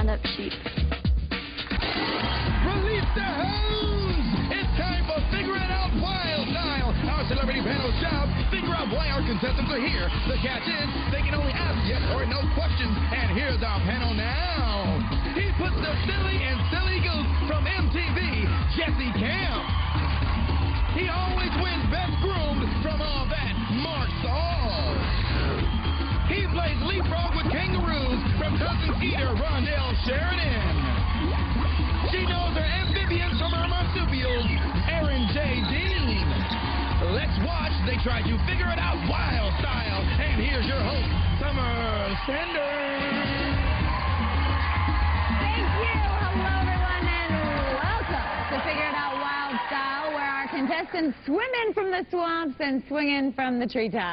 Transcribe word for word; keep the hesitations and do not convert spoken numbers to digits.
round up sheep. Release the hose! It's time for Figure It Out Wild Style. Our celebrity panel's job, figure out why our contestants are here. The catch is, they can only ask yes or no questions. And here's our panel now. He puts the silly and silly goose from M T V, Jesse Camp. He always wins Best Groomed from All That, Mark Saul. He plays leapfrog with kangaroos from Cousin Eater, Rondell Sheridan. She knows her amphibians from her marsupials, Aaron J. Dean. Let's watch. They try to figure it out wild style. And here's your host, Summer Sanders. Thank you. Hello, everyone, and welcome to Figure It Out Wild Style, where our contestants swim in from the swamps and swing in from the treetops.